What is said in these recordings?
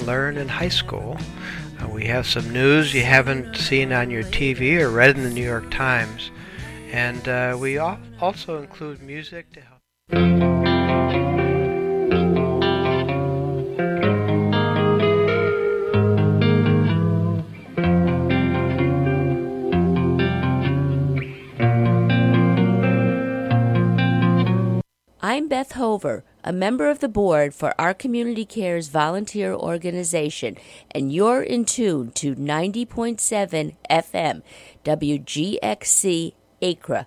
learn in high school. We have some news you haven't seen on your TV or read in the New York Times. And we also include music to help. I'm Beth Hover, a member of the board for Our Community Cares volunteer organization, and you're in tune to 90.7 FM, WGXC Acra.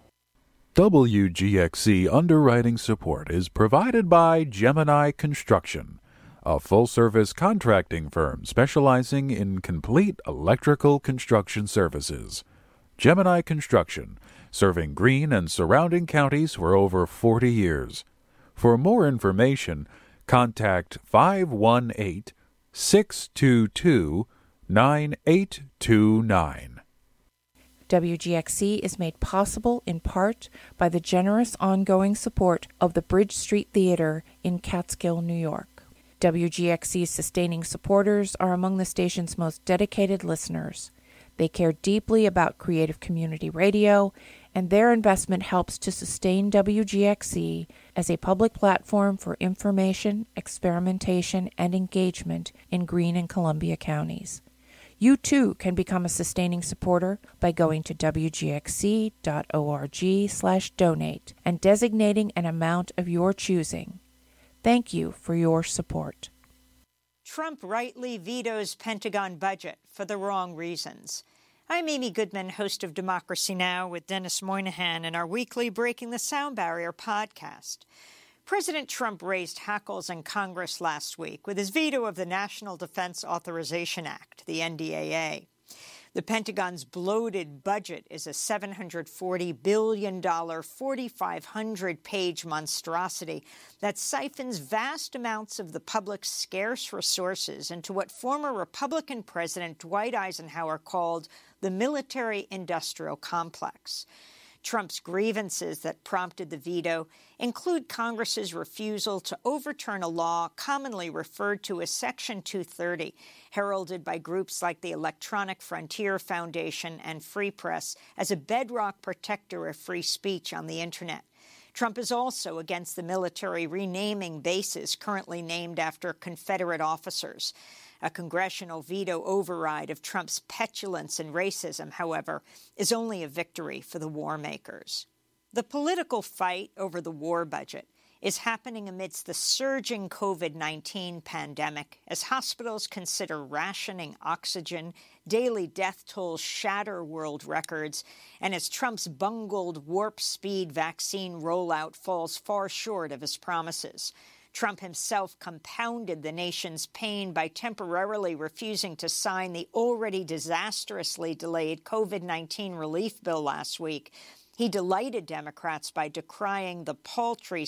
WGXC underwriting support is provided by Gemini Construction, a full-service contracting firm specializing in complete electrical construction services. Gemini Construction, serving Greene and surrounding counties for over 40 years. For more information, contact 518-622-9829. WGXC is made possible in part by the generous ongoing support of the Bridge Street Theater in Catskill, New York. WGXC's sustaining supporters are among the station's most dedicated listeners. They care deeply about creative community radio, and their investment helps to sustain WGXC as a public platform for information, experimentation, and engagement in Greene and Columbia counties. You too can become a sustaining supporter by going to wgxc.org/donate and designating an amount of your choosing. Thank you for your support. Trump rightly vetoes Pentagon budget for the wrong reasons. I'm Amy Goodman, host of Democracy Now! With Dennis Moynihan in our weekly Breaking the Sound Barrier podcast. President Trump raised hackles in Congress last week with his veto of the National Defense Authorization Act, the NDAA. The Pentagon's bloated budget is a $740 billion, 4,500-page monstrosity that siphons vast amounts of the public's scarce resources into what former Republican President Dwight Eisenhower called the military-industrial complex. Trump's grievances that prompted the veto include Congress's refusal to overturn a law commonly referred to as Section 230, heralded by groups like the Electronic Frontier Foundation and Free Press as a bedrock protector of free speech on the Internet. Trump is also against the military renaming bases currently named after Confederate officers. A congressional veto override of Trump's petulance and racism, however, is only a victory for the war makers. The political fight over the war budget is happening amidst the surging COVID-19 pandemic as hospitals consider rationing oxygen, daily death tolls shatter world records, and as Trump's bungled warp-speed vaccine rollout falls far short of his promises. Trump himself compounded the nation's pain by temporarily refusing to sign the already disastrously delayed COVID-19 relief bill last week. He delighted Democrats by decrying the paltry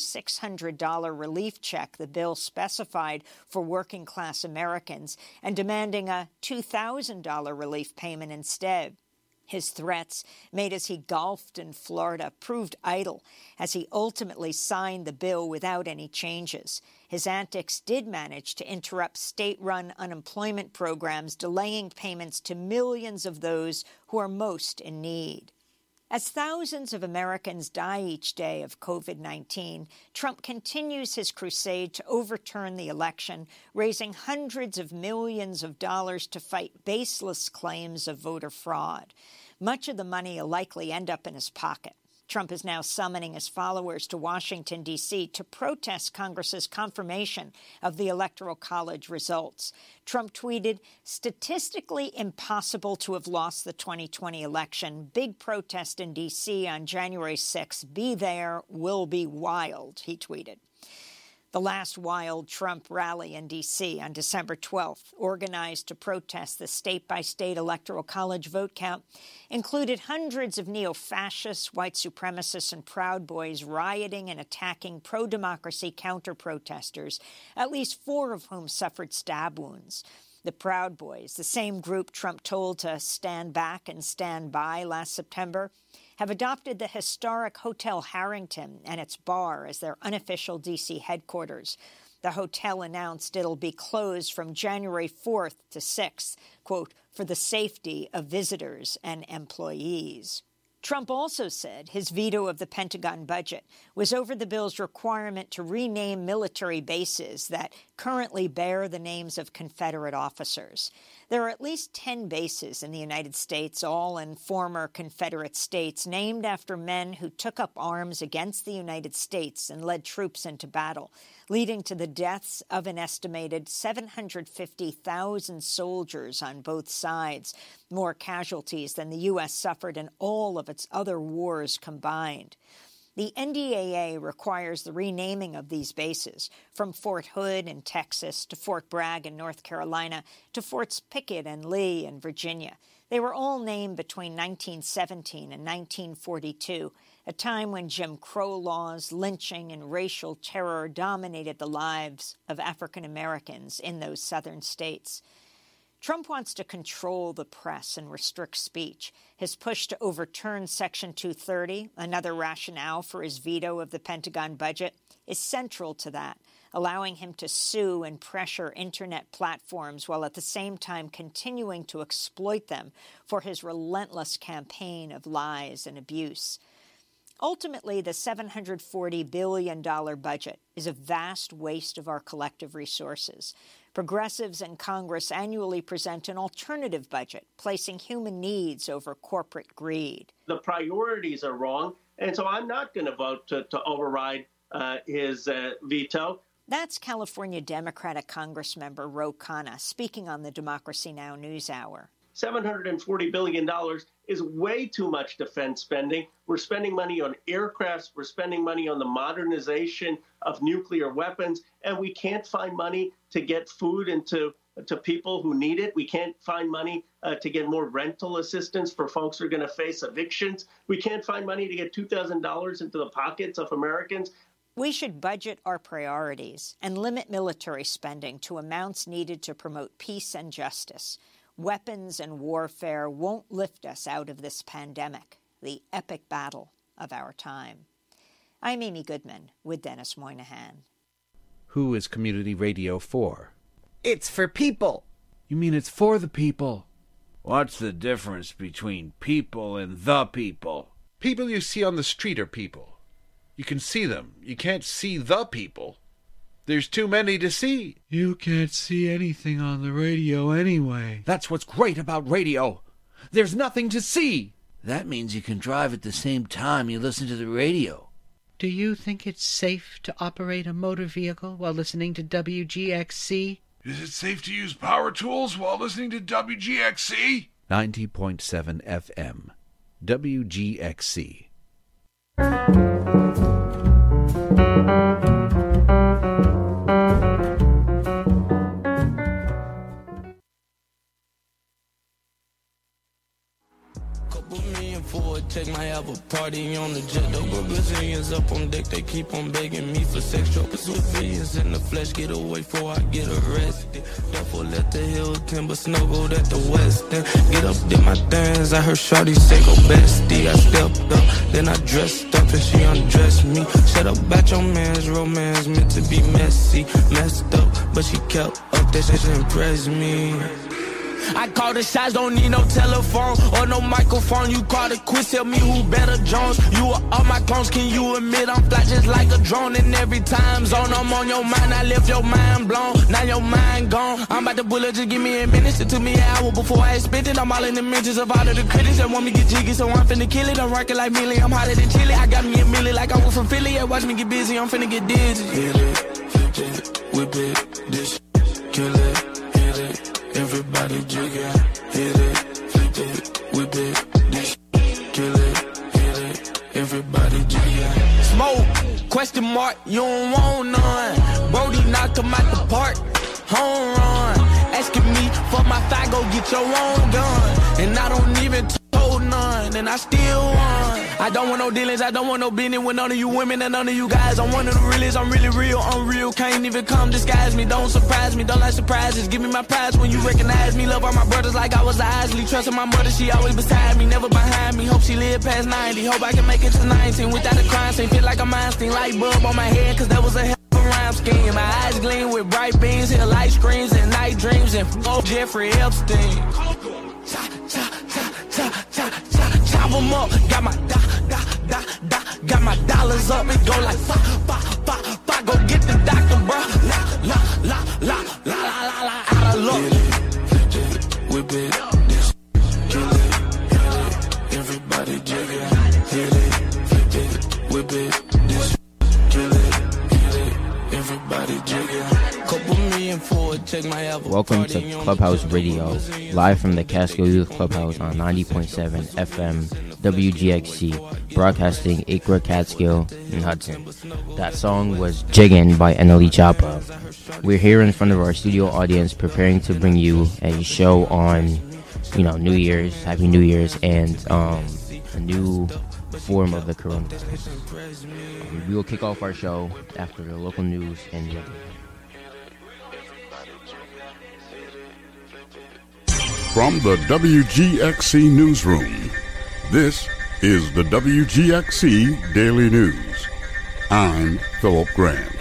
$600 relief check the bill specified for working-class Americans and demanding a $2,000 relief payment instead. His threats, made as he golfed in Florida, proved idle as he ultimately signed the bill without any changes. His antics did manage to interrupt state-run unemployment programs, delaying payments to millions of those who are most in need. As thousands of Americans die each day of COVID-19, Trump continues his crusade to overturn the election, raising hundreds of millions of dollars to fight baseless claims of voter fraud. Much of the money will likely end up in his pocket. Trump is now summoning his followers to Washington, D.C. to protest Congress's confirmation of the Electoral College results. Trump tweeted, "Statistically impossible to have lost the 2020 election. Big protest in D.C. on January 6th. Be there, will be wild," he tweeted. The last wild Trump rally in D.C. on December 12th, organized to protest the state-by-state Electoral College vote count, included hundreds of neo-fascists, white supremacists, and Proud Boys rioting and attacking pro-democracy counter-protesters, at least 4 of whom suffered stab wounds. The Proud Boys, the same group Trump told to stand back and stand by last September, have adopted the historic Hotel Harrington and its bar as their unofficial D.C. headquarters. The hotel announced it'll be closed from January 4th to 6th, quote, for the safety of visitors and employees. Trump also said his veto of the Pentagon budget was over the bill's requirement to rename military bases that currently bear the names of Confederate officers. There are at least 10 bases in the United States, all in former Confederate states, named after men who took up arms against the United States and led troops into battle, leading to the deaths of an estimated 750,000 soldiers on both sides, more casualties than the U.S. suffered in all of its other wars combined. The NDAA requires the renaming of these bases, from Fort Hood in Texas to Fort Bragg in North Carolina to Forts Pickett and Lee in Virginia. They were all named between 1917 and 1942, a time when Jim Crow laws, lynching, and racial terror dominated the lives of African Americans in those southern states. Trump wants to control the press and restrict speech. His push to overturn Section 230, another rationale for his veto of the Pentagon budget, is central to that, allowing him to sue and pressure Internet platforms while at the same time continuing to exploit them for his relentless campaign of lies and abuse. Ultimately, the $740 billion budget is a vast waste of our collective resources. Progressives in Congress annually present an alternative budget, placing human needs over corporate greed. The priorities are wrong, and so I'm not going to vote to override his veto. That's California Democratic Congressmember Ro Khanna speaking on the Democracy Now! NewsHour. $740 billion is way too much defense spending. We're spending money on aircrafts. We're spending money on the modernization of nuclear weapons, and we can't find money to get food into people who need it. We can't find money to get more rental assistance for folks who are going to face evictions. We can't find money to get $2,000 into the pockets of Americans. We should budget our priorities and limit military spending to amounts needed to promote peace and justice. Weapons and warfare won't lift us out of this pandemic, the epic battle of our time. I'm Amy Goodman with Dennis Moynihan. Who is community radio for? It's for people. You mean it's for the people? What's the difference between people and the people? People you see on the street are people. You can see them. You can't see the people. There's too many to see. You can't see anything on the radio anyway. That's what's great about radio. There's nothing to see. That means you can drive at the same time you listen to the radio. Do you think it's safe to operate a motor vehicle while listening to WGXC? Is it safe to use power tools while listening to WGXC? 90.7 FM. WGXC. Check might have a party on the jet. Over Brazilians up on deck, they keep on begging me for sex. Tropes with villains in the flesh, get away before I get arrested. Therefore let the hill timber snuggled at the west end. Get up, did my things, I heard shorty say go bestie. I stepped up, then I dressed up and she undressed me. Shut up about your man's romance, meant to be messy. Messed up, but she kept up, that shit impressed me. I call the shots, don't need no telephone or no microphone. You call the quiz, tell me who better Jones. You are all my clones, can you admit I'm fly just like a drone? And every time zone I'm on your mind, I left your mind blown. Now your mind gone. I'm about to bullet, just give me a minute. It took me an hour before I spent it. I'm all in the mentions of all of the critics that want me get jiggy, so I'm finna kill it. I'm rocking like Millie, I'm hotter than Chili. I got me a milli like I was from Philly. Yeah, watch me get busy, I'm finna get dizzy. Hit it, flip it, whip it, this kill it, hit it. Everybody jigger, hit it, flip it, whip it, this kill it, hit it. Everybody jigger. Smoke, question mark, you don't want none. Brody knocked him out the park, home run. Asking me for my thigh, go get your own gun. And I don't even told none, and I still won. I don't want no dealings, I don't want no business with none of you women and none of you guys. I'm one of the realest, I'm really real, unreal. Can't even come disguise me, don't surprise me, don't like surprises. Give me my prize when you recognize me. Love all my brothers like I was Isley. Trusting my mother, she always beside me, never behind me. Hope she live past 90, hope I can make it to 19 without a crime scene. Feel like I'm Einstein, light bulb on my head, cause that was a hell of a rhyme. I'm scheme. My eyes gleam with bright beams, hill light screams and night dreams, and Jeffrey Epstein. Chop 'em up, got my dollars up, it go like fa, go get the doctor, bro. La, out of luck. Whip it, kill it, everybody jig it, hit it, flip it, whip it, kill it, everybody jig it. Welcome to Clubhouse Radio, live from the Catskill Youth Clubhouse on 90.7 FM WGXC, broadcasting Acre, Catskill, and Hudson. That song was Jiggin' by NLE Choppa. We're here in front of our studio audience preparing to bring you a show on, New Year's, Happy New Year's, and a new form of the coronavirus. We will kick off our show after the local news and the other. From the WGXC Newsroom, this is the WGXC Daily News. I'm Philip Grant.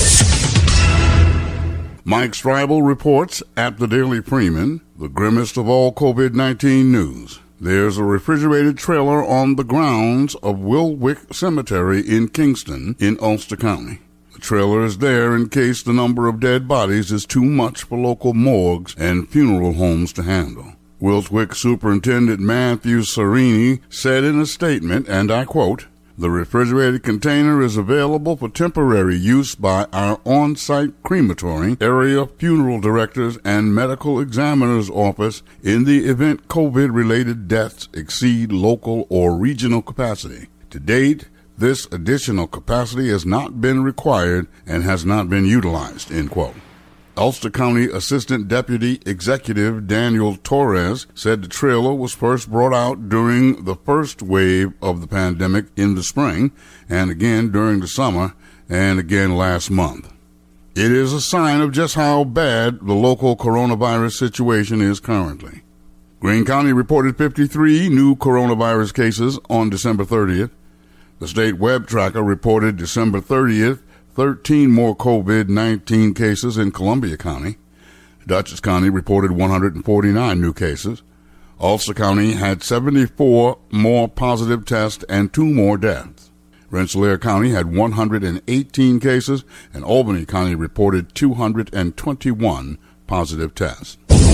Mike Stribel reports at the Daily Freeman, the grimmest of all COVID-19 news. There's a refrigerated trailer on the grounds of Wilwick Cemetery in Kingston in Ulster County. The trailer is there in case the number of dead bodies is too much for local morgues and funeral homes to handle. Wilwick Superintendent Matthew Serini said in a statement, and I quote, "The refrigerated container is available for temporary use by our on-site crematory, area funeral directors, and medical examiner's office in the event COVID-related deaths exceed local or regional capacity. To date, this additional capacity has not been required and has not been utilized," end quote. Ulster County Assistant Deputy Executive Daniel Torres said the trailer was first brought out during the first wave of the pandemic in the spring, and again during the summer, and again last month. It is a sign of just how bad the local coronavirus situation is currently. Greene County reported 53 new coronavirus cases on December 30th. The state web tracker reported December 30th 13 more COVID-19 cases in Columbia County. Dutchess County reported 149 new cases. Ulster County had 74 more positive tests and 2 more deaths. Rensselaer County had 118 cases, and Albany County reported 221 positive tests.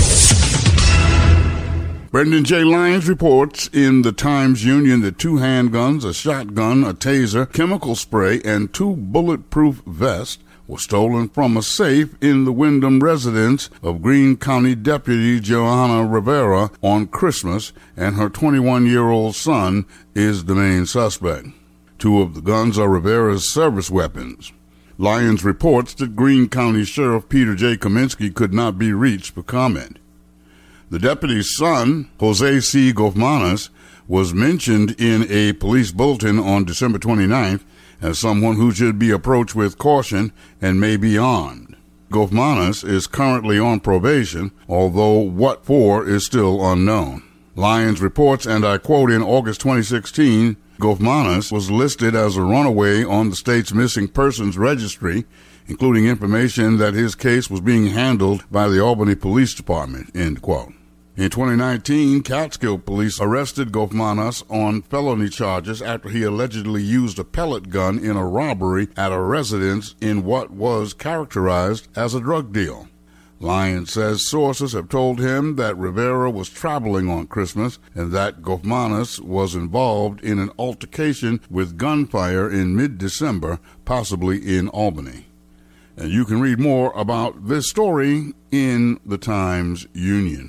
Brendan J. Lyons reports in the Times-Union that 2 handguns, a shotgun, a taser, chemical spray, and 2 bulletproof vests were stolen from a safe in the Wyndham residence of Greene County Deputy Johanna Rivera on Christmas, and her 21-year-old son is the main suspect. 2 of the guns are Rivera's service weapons. Lyons reports that Greene County Sheriff Peter J. Kaminsky could not be reached for comment. The deputy's son, Jose C. Gofmanis, was mentioned in a police bulletin on December 29th as someone who should be approached with caution and may be armed. Gofmanis is currently on probation, although what for is still unknown. Lyons reports, and I quote, in August 2016, Gofmanis was listed as a runaway on the state's missing persons registry, including information that his case was being handled by the Albany Police Department, end quote. In 2019, Catskill police arrested Gofmanis on felony charges after he allegedly used a pellet gun in a robbery at a residence in what was characterized as a drug deal. Lyons says sources have told him that Rivera was traveling on Christmas and that Gofmanis was involved in an altercation with gunfire in mid-December, possibly in Albany. And you can read more about this story in the Times-Union.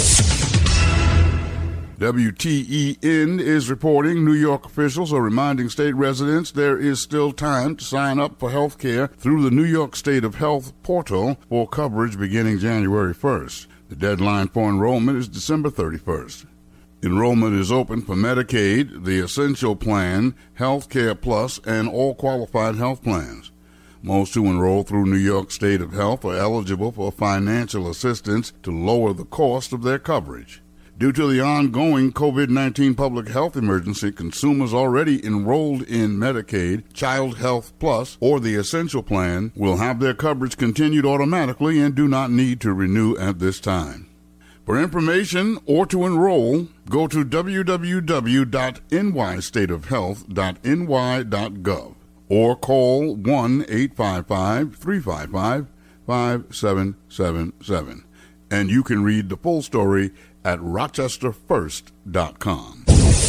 WTEN is reporting New York officials are reminding state residents there is still time to sign up for health care through the New York State of Health portal for coverage beginning January 1st. The deadline for enrollment is December 31st. Enrollment is open for Medicaid, the Essential Plan, Health Care Plus, and all qualified health plans. Most who enroll through New York State of Health are eligible for financial assistance to lower the cost of their coverage. Due to the ongoing COVID-19 public health emergency, consumers already enrolled in Medicaid, Child Health Plus, or the Essential Plan will have their coverage continued automatically and do not need to renew at this time. For information or to enroll, go to www.nystateofhealth.ny.gov or call 1-855-355-5777. And you can read the full story at rochesterfirst.com.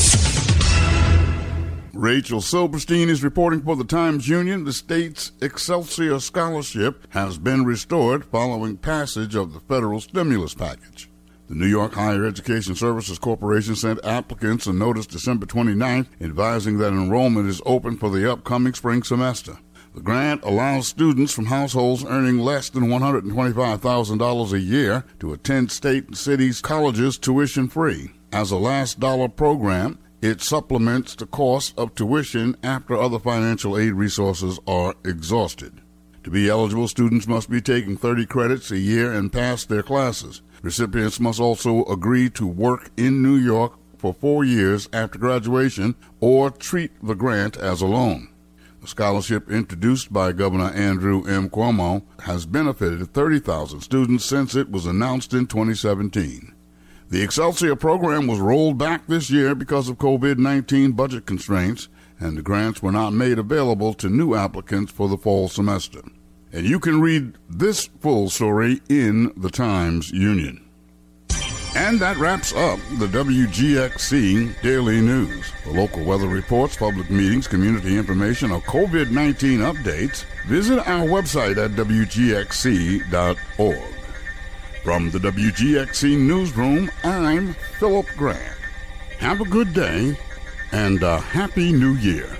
Rachel Silberstein is reporting for the Times-Union. The state's Excelsior Scholarship has been restored following passage of the federal stimulus package. The New York Higher Education Services Corporation sent applicants a notice December 29th advising that enrollment is open for the upcoming spring semester. The grant allows students from households earning less than $125,000 a year to attend state and cities' colleges tuition-free. As a last-dollar program, it supplements the cost of tuition after other financial aid resources are exhausted. To be eligible, students must be taking 30 credits a year and pass their classes. Recipients must also agree to work in New York for 4 years after graduation or treat the grant as a loan. The scholarship, introduced by Governor Andrew M. Cuomo, has benefited 30,000 students since it was announced in 2017. The Excelsior program was rolled back this year because of COVID-19 budget constraints, and the grants were not made available to new applicants for the fall semester. And you can read this full story in the Times-Union. And that wraps up the WGXC Daily News. For local weather reports, public meetings, community information, or COVID-19 updates, visit our website at WGXC.org. From the WGXC Newsroom, I'm Philip Grant. Have a good day and a Happy New Year.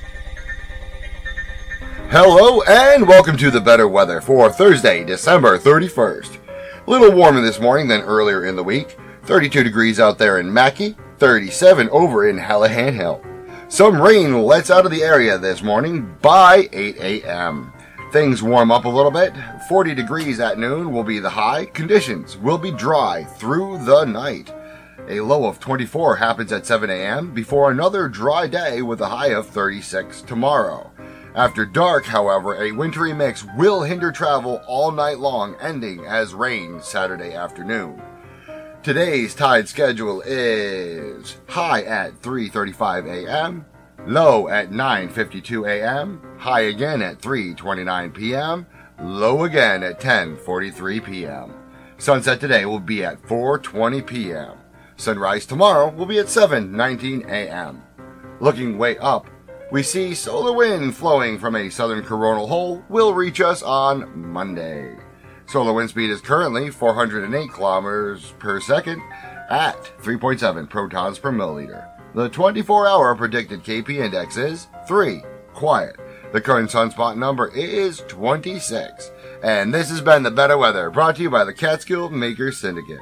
Hello and welcome to the better weather for Thursday, December 31st. A little warmer this morning than earlier in the week. 32 degrees out there in Mackay, 37 over in Hallahan Hill. Some rain lets out of the area this morning by 8 a.m. Things warm up a little bit. 40 degrees at noon will be the high. Conditions will be dry through the night. A low of 24 happens at 7 a.m. before another dry day with a high of 36 tomorrow. After dark, however, a wintry mix will hinder travel all night long, ending as rain Saturday afternoon. Today's tide schedule is high at 3:35 a.m., low at 9:52 a.m., high again at 3:29 p.m., low again at 10:43 p.m. Sunset today will be at 4:20 p.m. Sunrise tomorrow will be at 7:19 a.m. Looking way up, we see solar wind flowing from a southern coronal hole will reach us on Monday. Solar wind speed is currently 408 kilometers per second at 3.7 protons per milliliter. The 24-hour predicted KP index is 3. Quiet. The current sunspot number is 26. And this has been the Better Weather, brought to you by the Catskill Makers Syndicate.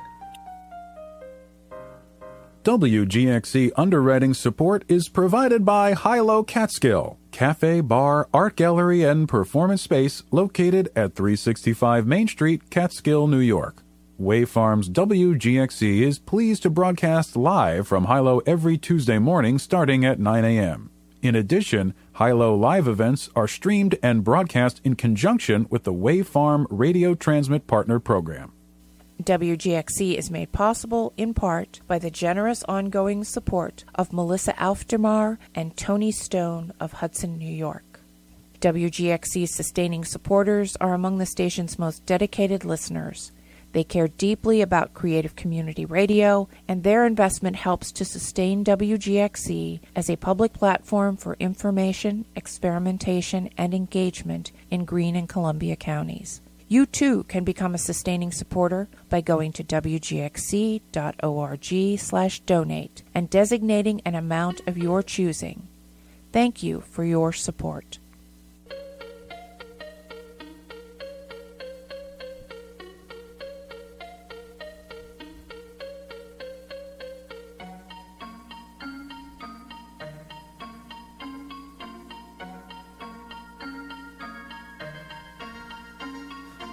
WGXC underwriting support is provided by Hilo Catskill, cafe, bar, art gallery, and performance space located at 365 Main Street, Catskill, New York. Wayfarms WGXC is pleased to broadcast live from Hilo every Tuesday morning starting at 9 a.m. In addition, Hilo live events are streamed and broadcast in conjunction with the Wayfarm Radio Transmit Partner Program. WGXC is made possible in part by the generous ongoing support of Melissa Aufdermar and Tony Stone of Hudson, New York. WGXC's sustaining supporters are among the station's most dedicated listeners. They care deeply about creative community radio, and their investment helps to sustain WGXC as a public platform for information, experimentation, and engagement in Greene and Columbia counties. You too can become a sustaining supporter by going to wgxc.org/donate and designating an amount of your choosing. Thank you for your support.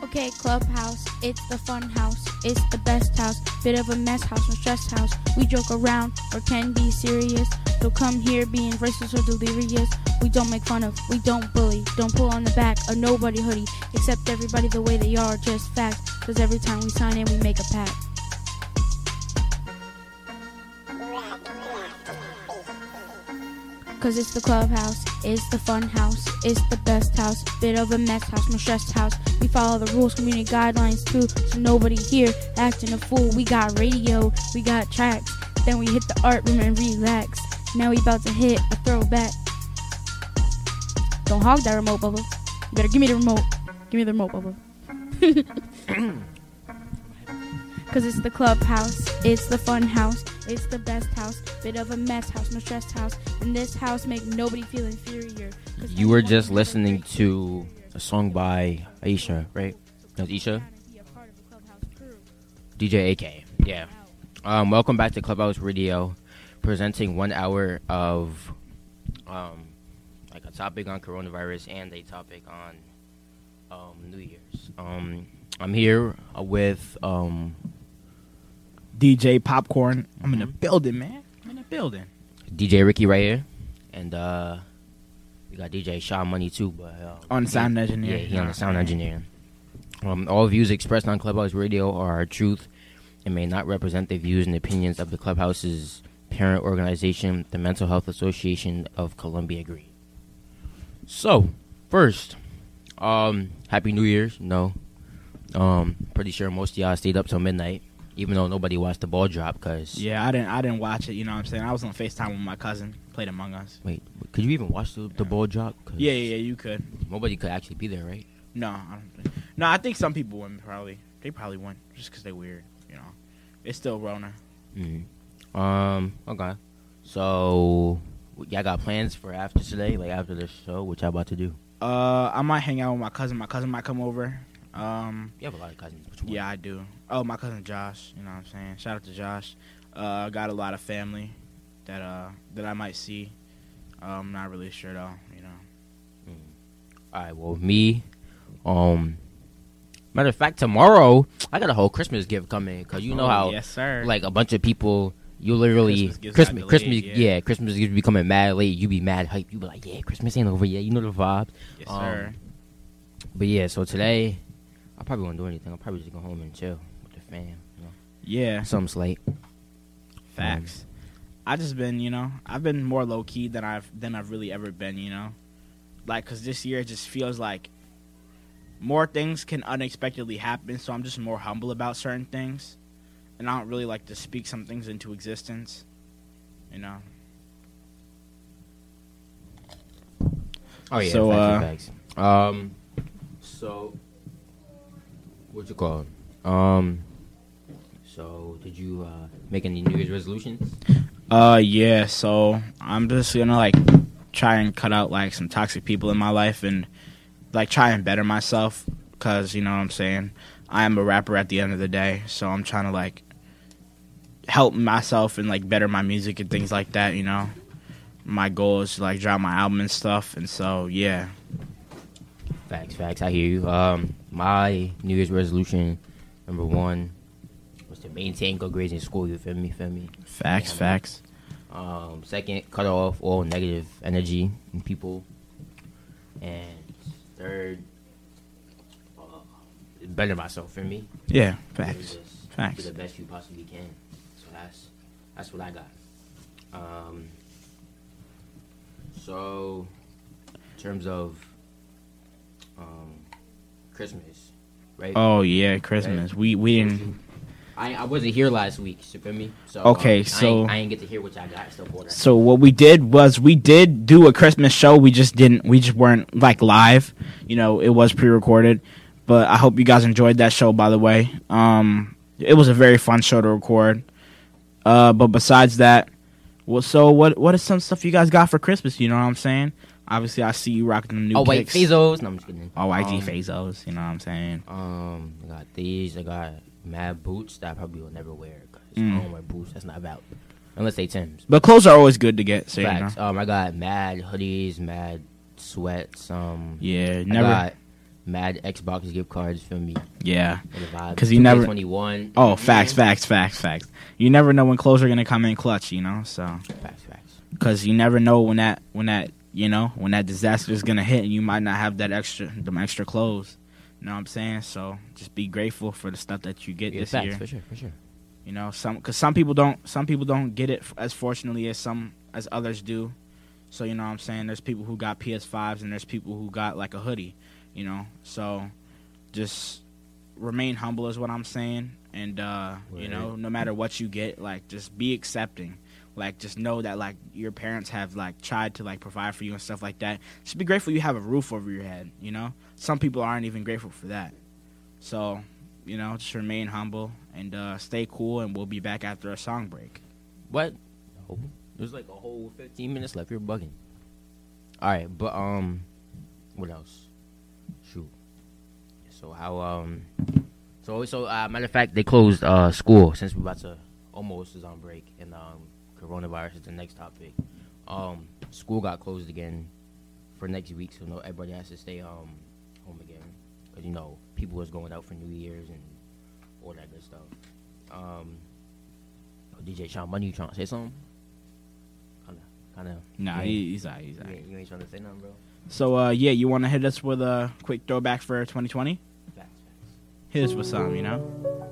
Okay, Clubhouse, it's the fun house, it's the best house, bit of a mess house, no stress house. We joke around or can be serious, so come here being racist or delirious. We don't make fun of, we don't bully, don't pull on the back of nobody hoodie, accept everybody the way they are, just facts, cause every time we sign in we make a pact. Cause it's the Clubhouse, it's the fun house, it's the best house, bit of a mess house, no stress house. We follow the rules, community guidelines too, so nobody here acting a fool. We got radio, we got tracks, then we hit the art room and relax. Now we about to hit a throwback. Don't hog that remote, Bubba. You better give me the remote. Give me the remote, Bubba. Cause it's the Clubhouse, it's the fun house, it's the best house, bit of a mess house, no stress house. In this house, make nobody feel inferior. You were just listening to a song by Aisha, right? That was Aisha? DJ AK, yeah. Welcome back to Clubhouse Radio, presenting 1 hour of like a topic on coronavirus and a topic on New Year's. I'm here with DJ Popcorn. I'm in the building, man. I'm in the building. DJ Ricky right here, and we got DJ Shaw Money too, but on the sound engineer. Yeah, he on the sound engineer. All views expressed on Clubhouse Radio are our truth and may not represent the views and opinions of the Clubhouse's parent organization, the Mental Health Association of Columbia Green. So, first, Happy New Year's. No, pretty sure most of y'all stayed up till midnight. Even though nobody watched the ball drop, cause yeah, I didn't watch it. You know what I'm saying? I was on FaceTime with my cousin, played Among Us. Wait, could you even watch the ball drop? Yeah, you could. Nobody could actually be there, right? No, I don't think. No, I think some people wouldn't probably. They probably wouldn't just because they're weird. You know, it's still Rona. Okay. So, y'all got plans for after today, like after the show? What y'all about to do? I might hang out with my cousin. My cousin might come over. You have a lot of cousins. Yeah, I do. Oh, my cousin Josh. You know what I'm saying? Shout out to Josh. Got a lot of family that I might see. I'm not really sure though. You know. All right. Well, me. Matter of fact, tomorrow I got a whole Christmas gift coming because you know how yes, sir. Like a bunch of people. You literally Christmas gifts be coming mad late. You be mad hype. You be like, yeah, Christmas ain't over yet. You know the vibes. Yes, sir. But yeah, so today I probably won't do anything. I'll probably just go home and chill with the fam. You know? Yeah. Something slight. Facts. I just been, you know, I've been more low key than I've really ever been, you know, like because this year it just feels like more things can unexpectedly happen. So I'm just more humble about certain things, and I don't really like to speak some things into existence, you know. Oh yeah. So facts. So. What you call it? So did you make any New Year's resolutions? Yeah. So I'm just gonna like try and cut out like some toxic people in my life and like try and better myself, cause you know what I'm saying. I am a rapper at the end of the day, so I'm trying to like help myself and like better my music and things like that. You know, my goal is to like drop my album and stuff, and so yeah. Facts. I hear you. My New Year's resolution, number 1, was to maintain good grades in school. You feel me? Facts. Second, cut off all negative energy in people. And third, better myself. For me. Yeah. Facts. Do the best you possibly can. So that's what I got. So, in terms of Christmas, right? Oh yeah, Christmas. Right? We didn't. I wasn't here last week. You feel me? So okay, so I ain't get to hear what y'all got. So what we did was we did do a Christmas show. We just weren't like live. You know, it was pre-recorded. But I hope you guys enjoyed that show. By the way, it was a very fun show to record. But besides that, well, so what is some stuff you guys got for Christmas? You know what I'm saying? Obviously, I see you rocking them new white Fazos. No, I'm just kidding. YG Fazos. You know what I'm saying? I got these. I got mad boots that I probably will never wear because I don't wear boots. That's not valid. Unless they Timbs. But clothes are always good to get. So facts. You know? I got mad hoodies, mad sweats. Yeah, never. I got mad Xbox gift cards, feel me? Yeah. Because Because you never 21. Oh, facts. You never know when clothes are gonna come in clutch, you know. So Facts. because you never know when that disaster is gonna hit, and you might not have them extra clothes. You know what I'm saying? So just be grateful for the stuff that you get this facts, year. for sure. You know, because some people don't get it as fortunately as others do. So you know what I'm saying? There's people who got PS5s and there's people who got like a hoodie. You know, so just remain humble is what I'm saying, and you know, no matter what you get, like just be accepting. Like just know that like your parents have like tried to like provide for you and stuff like that. Just be grateful you have a roof over your head. You know, some people aren't even grateful for that. So you know, just remain humble and stay cool, and we'll be back after a song break. What? No. There's like a whole 15 minutes left. You're bugging. All right, but what else? Shoot. So how so matter of fact, they closed school since we're about to almost is on break, and coronavirus is the next topic. School got closed again for next week, so everybody has to stay home again, because you know people was going out for New Year's and all that good stuff. DJ Sean Money, you trying to say something? Kind of. Nah, he's out. You ain't trying to say nothing, bro. So yeah, you want to hit us with a quick throwback for 2020? Facts. Hit us with some, you know.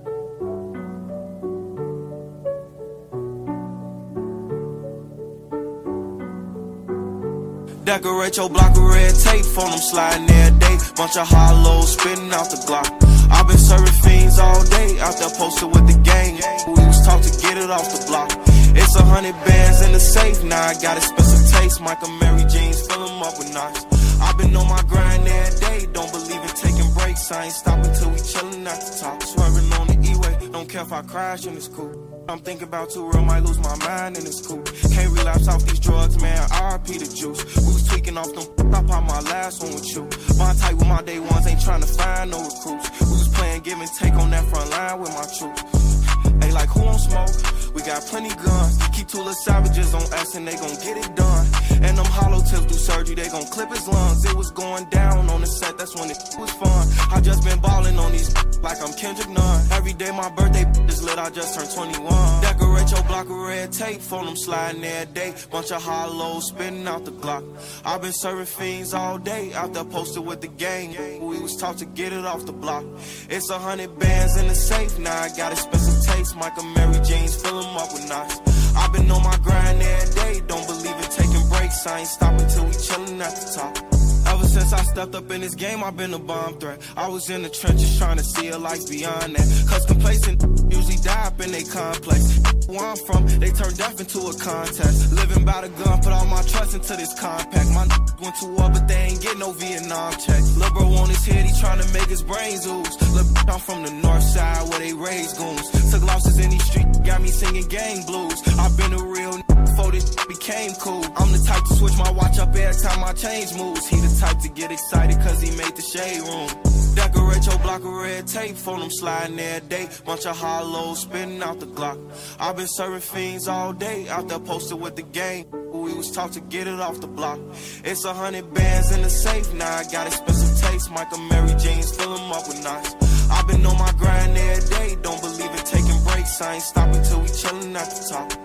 Decorate your block with red tape, phone them sliding every day. Bunch of hollows spitting out the Glock. I've been serving fiends all day, out there posted with the gang. We was taught to get it off the block. It's 100 bands in the safe, now I got expensive taste. Michael Mary jeans, fill them up with knots. I've been on my grind every day, don't believe in taking breaks. I ain't stopping till we chillin' at the top. Swerving on the E-way, don't care if I crash in this coupe. I'm thinking about too real, might lose my mind in this coupe. Can't relapse off these drugs, man, RP the juice. We was tweaking off them, I popped my last one with you. My type with my day ones, ain't trying to find no recruits. We was playing give and take on that front line with my troops. Hey, like who on smoke? We got plenty guns. Keep two little savages on us and they gon' get it done. And them hollow tips do surgery, they gon' clip his lungs. It was going down on the set, that's when it was fun. I just been ballin' on these like I'm Kendrick Nunn. Every day my birthday is lit, I just turned 21. Decorate your block with red tape, phone them sliding every day. Bunch of hollows spitting out the Glock. I've been serving fiends all day, out there posted with the gang. We was taught to get it off the block. It's 100 bands in the safe, now I got expensive taste. Michael Mary jeans, fill them up with knots. I've been on my grind every day, don't believe in taking breaks. I ain't stopping till we chillin' at the top. Ever since I stepped up in this game, I've been a bomb threat. I was in the trenches trying to see a life beyond that. Cause complacent usually die up in they complex. Where I'm from, they turned death into a contest. Living by the gun, put all my trust into this compact. My went to war, but they ain't get no Vietnam checks. Lil' bro on his head, he trying to make his brains ooze. Lil' I'm from the north side where they raise goons. Took losses in these streets, got me singing gang blues. I've been a real before this became cool. I'm the type to switch my watch up every time my change moves. He the type to get excited cause he made the shade room. Decorate your block with red tape, phone them sliding every day. Bunch of hollows spitting out the Glock. I've been serving fiends all day, out there posted with the gang. We was taught to get it off the block. It's 100 bands in the safe, now I got expensive taste. Michael Mary jeans, fill them up with knots. I've been on my grind every day, don't believe in taking breaks. I ain't stopping till we chillin' at the top.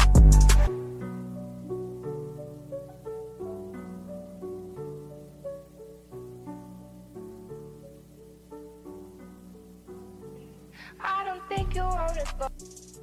I don't think you want to go.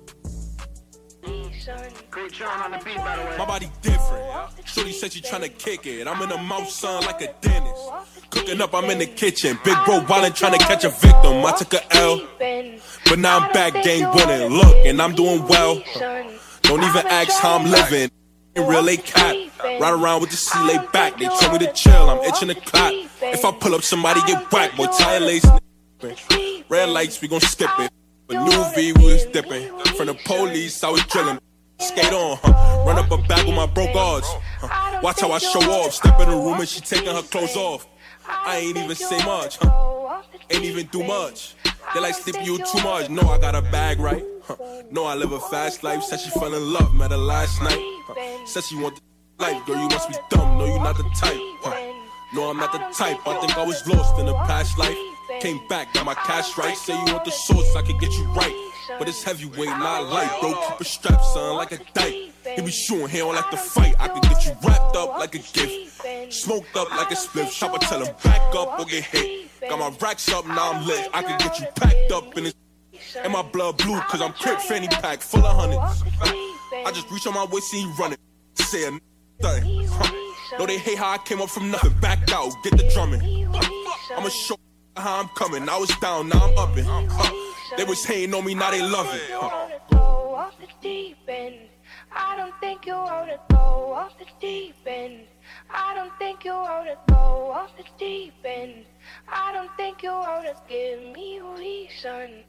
On the beat, by the way. My body different. Shorty said she tryna kick it. I'm in the mouth, son, like a dentist. Cooking up, I'm in the kitchen. Big bro wildin', tryna catch a victim. I took a L, but now I'm back, game winning. Look, and I'm doing well. Don't even ask how I'm living. In real, they cap. Ride around with the C laid back. They tell me to chill, I'm itching to clap. If I pull up, somebody get whacked. Boy, tire lace. Red lights, we gon' skip it. A new V, we was dipping. From the police, I was drilling. Skate on, run up a bag with my broke odds. Watch how I show off. Step in the room and she taking her clothes off. I ain't even say much, ain't even do much. They like sleep you too much. No, I got a bag right. No, I live a fast life. Said she fell in love, met her last night. Said she want the life, girl, you must be dumb. No, you not the type. No, I'm not the type. I think I was lost in a past life. Came back, got my cash right. Say you want the source, I can get you right. But it's heavyweight, not light, bro. Keep a strap, son, like a dyke. He be shooting, he don't like to fight. I can get you wrapped up like a gift, smoked up like a spliff. Chopper tell him back up or get hit. Got my racks up, now I'm lit. I can get you packed up in this. And my blood blue, cause I'm crip fanny pack full of hundreds. I just reach on my waist, see you running. Say a thing. No, they hate how I came up from nothing. Back out, get the drumming. I'ma show how I'm coming. I was down, now I'm upping. They was hating on me, now they love it. Go off the deep end. I don't think you ought to go off the deep end. I don't think you ought to go off the deep end. I don't think you ought to give me a reason.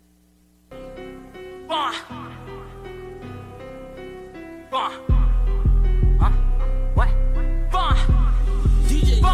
What? DJ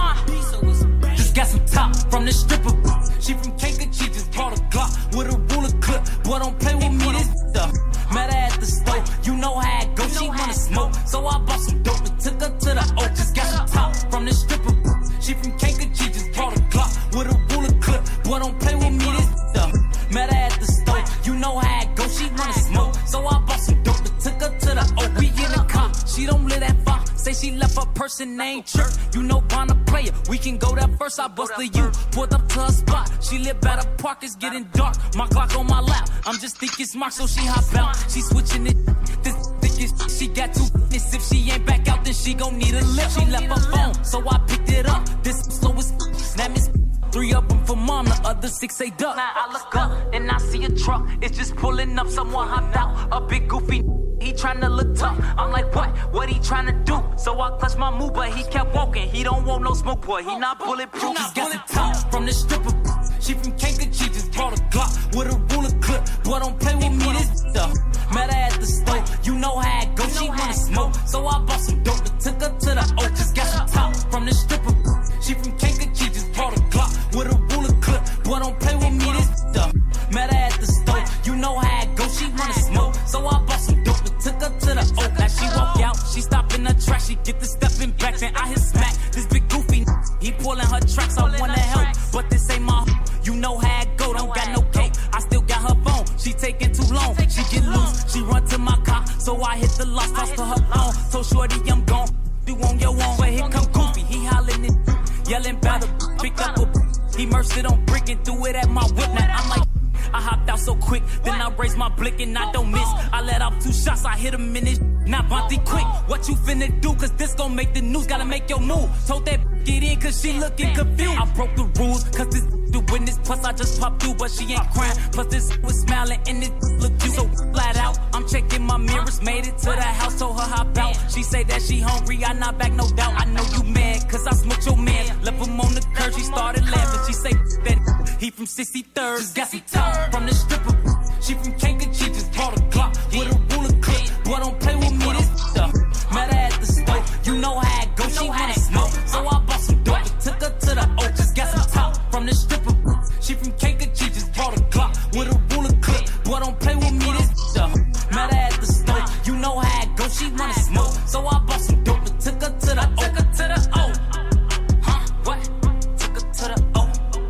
just got some top from the stripper. She from Kankakee, just brought a Glock with a ruler clip. Boy, don't play with me, this stuff. Met her at the store, you know how it go. She wanna smoke, so I bought some dope and took her to the O. Just got some top from the stripper. She from Kankakee, just brought a Glock with a ruler clip. Boy, don't play with me, this stuff. Met her at the store, you know how it go. She wanna smoke, so I bought some dope and took her to the O. We in the car, she don't live that far. Say she left her person named Church. You know Bonner player. We can go there first. I bust the U. Pulled up to her spot. She live by the park. It's getting dark. My clock on my lap. I'm just thinking smart, so she hop out. She switching it. This thickest. She got two fitness. If she ain't back out, then she gon' need a lift. She left her phone, so I picked it up. This slow as that miss. 3 of them for mom, the other 6 say duck. Now I look up and I see a truck. It's just pulling up. Someone hopped out. A big goofy. He tryna look tough. I'm like, what he tryna do? So I clutched my move, but he kept walking. He don't want no smoke, boy. He not bulletproof. He's got some top from the stripper. She from Kankakee, just brought a Glock with a ruler clip. Boy, don't play with me, this stuff. Met her at the store, you know how it go. She wanna smoke, so I bought some dope and took her to the O. Just got some top from the stripper. She from Kankakee, just brought a Glock with a ruler clip. Boy, don't play with me, this stuff. Met her at the store, you know how it go. She wanna smoke, so I bought some dope. Took her to the O. As she walk out, she stop in the track. She get the stepping back, then I hit smack. This big goofy, he pulling her tracks. I wanna help, but this ain't my. You know how it go. Don't got no cake. I still got her phone. She taking too long. She get loose. She run to my car, so I hit the lock. Toss to her phone. So shorty, I'm gone. You on your own. But here come Goofy. He hollering it, yelling battle. Pick up a. He immersed it on brick and threw it at my whip. Now I'm like. I hopped out so quick, then I raised my blick and I don't miss. I let off 2 shots, I hit him in his. Now Bonte quick, what you finna do? Cause this gon' make the news, gotta make your move. Told that get in cause she looking confused. I broke the rules, cause this the witness. Plus I just popped through, but she ain't crying. Plus this was smiling and this look cute. So flat out, I'm checking my mirrors. Made it to the house, told her hop out. She say that she hungry, I not back, no doubt. I know you mad, cause I smoked your man. Left him on the curb, she started laughing. She say that he from 63rd. Just got some top from the stripper. She from Kankakee, just brought a Glock with a ruler clip. Boy, don't play with me, this stuff. Met her at the store, you know how it go. She wanna smoke, so I bought some dope. Took her to the O, just got some top from the stripper. She from Kankakee, just brought a Glock with a ruler clip. Boy, don't play with me, this stuff. Met her at the store, you know how it go. She wanna smoke, so I bought some dope. Took her to the O, took her to the O. Huh? What? Took her to the O.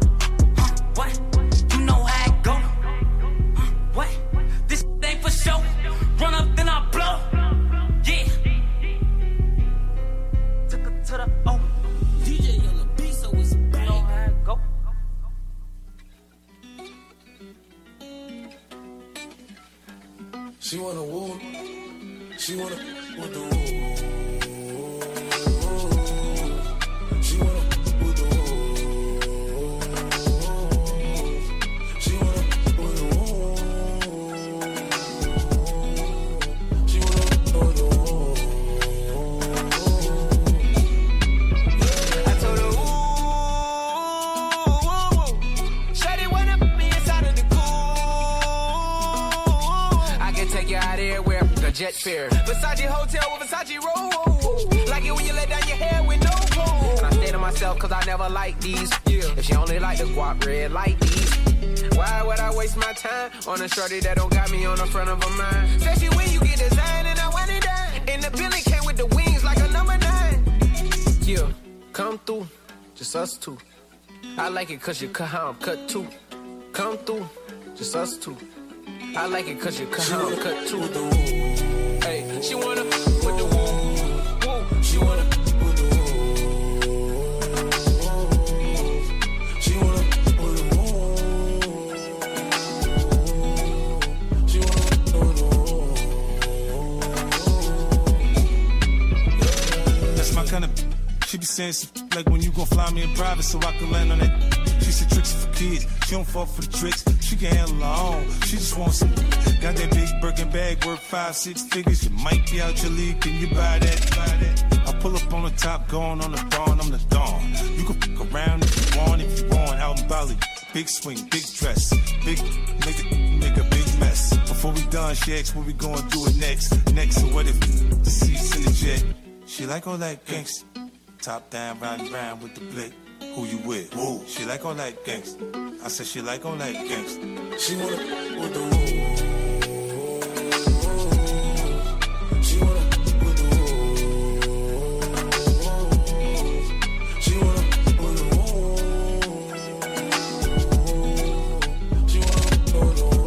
Huh? What? You know how it go. Huh? What? This ain't for show. Run up, then I blow. Yeah. Took her to the O. DJ on the beat, so it's bang. You know how it go. She wanna woo. She wanna with the woo. She wanna with the woo. She wanna with the woo. She wanna with the woo. I told her woo. Shawty wanna put me inside of the cool. I can take you out everywhere. Jet fare. Versace hotel with Versace roll. Like it when you let down your hair with no clothes. And I stay to myself cause I never like these. Yeah. If she only like the guap red like these. Why would I waste my time on a shorty that don't got me on the front of her mind? Especially when you get designed and I want it done. And the Billy came with the wings like a number 9. Yeah, come through. just us two. I like it cause you cut how I'm cut too. Come through, just us two. I like it cause you cut how I'm cut too. Hey, she wanna with the woo. She wanna with the woo. She wanna with the woo. She wanna with the woo. That's my kind of. She be saying like when you gon' fly me in private so I can land on that. She said tricks for kids. She don't fall for the tricks. She can handle her own. She just wants some. Got that big Birkin bag worth 5-6 figures. You might be out your league. Can you buy that? I pull up on the top, going on the dawn. I'm the dawn. You can fuck around if you want. Out in Bali. Big swing, big dress. Big make a big mess. Before we done, she asks what we gonna do it next. So what if the seats in the jet? She like all that gangsta. Top down, round with the blick. Who you with? Woo. She like all that gangsta. I said she like all that gangsta. She wanna with the woo. She wanna with the woo. She wanna with the woo. She wanna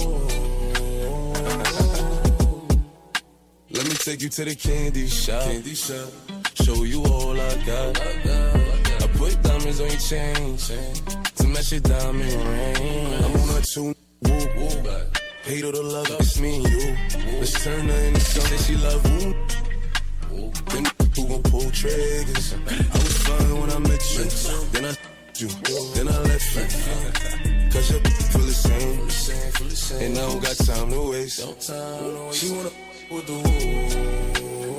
with the woo. Let me take you to the candy shop. Show you all I got. I put diamonds on your chain to match your diamond ring. I'm on a tune, woo. Hate all the love, it's me and you. Let's turn her into something she love, woo. Them who gon' pull triggers. I was fine when I met you. Then I you, then I left you. Cause your feel the same. And I don't got time to waste. She wanna with the woo.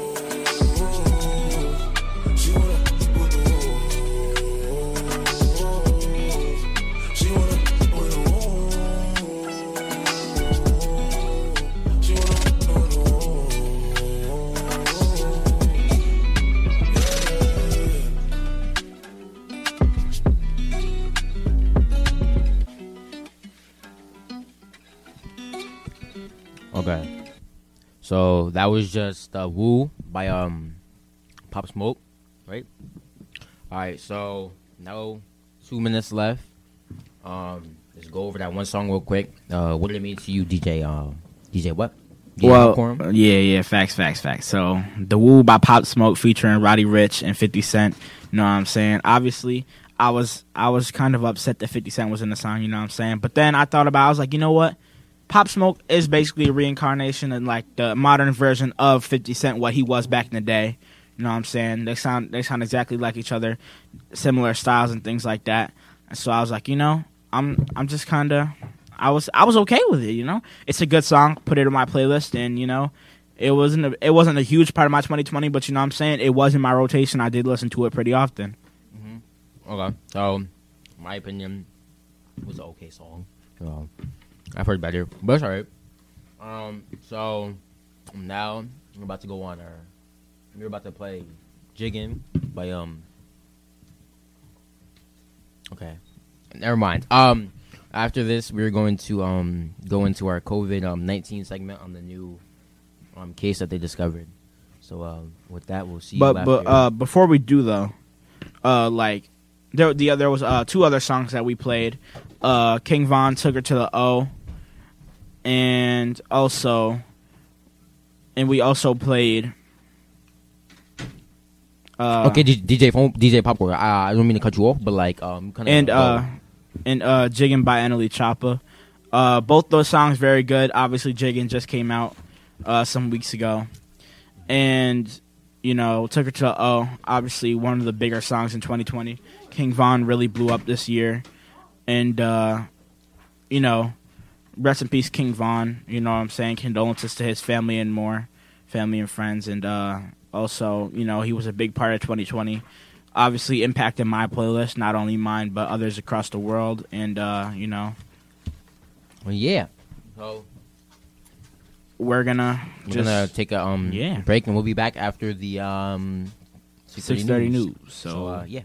Okay, so that was just Woo by Pop Smoke, right? All right, so now 2 minutes left. Let's go over that one song real quick. What did it mean to you, DJ? DJ what? Yeah, facts. So the Woo by Pop Smoke featuring Roddy Ricch and 50 Cent. You know what I'm saying? Obviously, I was kind of upset that 50 Cent was in the song. You know what I'm saying? But then I thought about it. I was like, you know what? Pop Smoke is basically a reincarnation and like the modern version of 50 Cent, what he was back in the day. You know what I'm saying? They sound exactly like each other, similar styles and things like that. And so I was like, you know, I'm just kind of I was okay with it. You know, it's a good song. Put it on my playlist, and you know, it wasn't a huge part of my 2020, but you know what I'm saying? It was in my rotation. I did listen to it pretty often. Mm-hmm. Okay, so my opinion, it was an okay song. I've heard better, but it's alright. So now we're about to go on we're about to play Jiggin' by okay, never mind. After this we're going to go into our COVID-19 segment on the new case that they discovered. So with that we'll see you after. But before we do though, like there was 2 other songs that we played. King Von, Took Her to the O, and we also played. Okay, DJ Popcorn. I don't mean to cut you off, but like Jiggin' by Annalie Choppa. Both those songs very good. Obviously, Jiggin' just came out some weeks ago, and you know, Took Her to the O. Obviously, one of the bigger songs in 2020. King Von really blew up this year. And, you know, rest in peace, King Von. You know what I'm saying? Condolences to his family and more, family and friends. And also, you know, he was a big part of 2020. Obviously impacted my playlist, not only mine, but others across the world. And, you know. Well, yeah. So we're gonna take a break, and we'll be back after the 6:30 news. So yeah.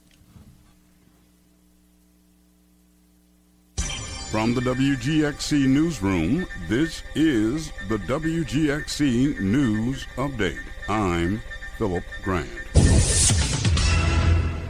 From the WGXC Newsroom, this is the WGXC News Update. I'm Philip Grant.